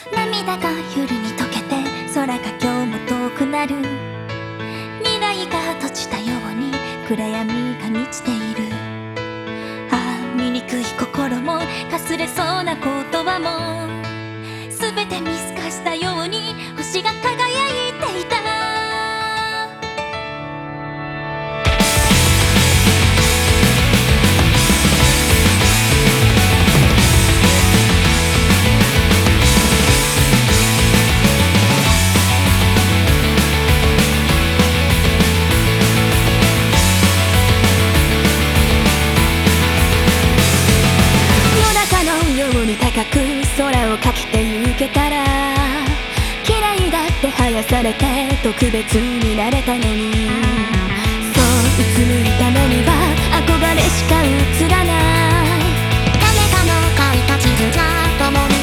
涙が夜に溶けて空が今日も遠くなる。未来が閉じたように暗闇が満ちている。ああ醜い心もかすれそうな言葉も全て見透かしたように星が輝いていた。高く空をかけて行けたら嫌いだって生やされて特別になれたのに、そううつむいた目には憧れしか映らない。 誰かの書いた地図じゃとも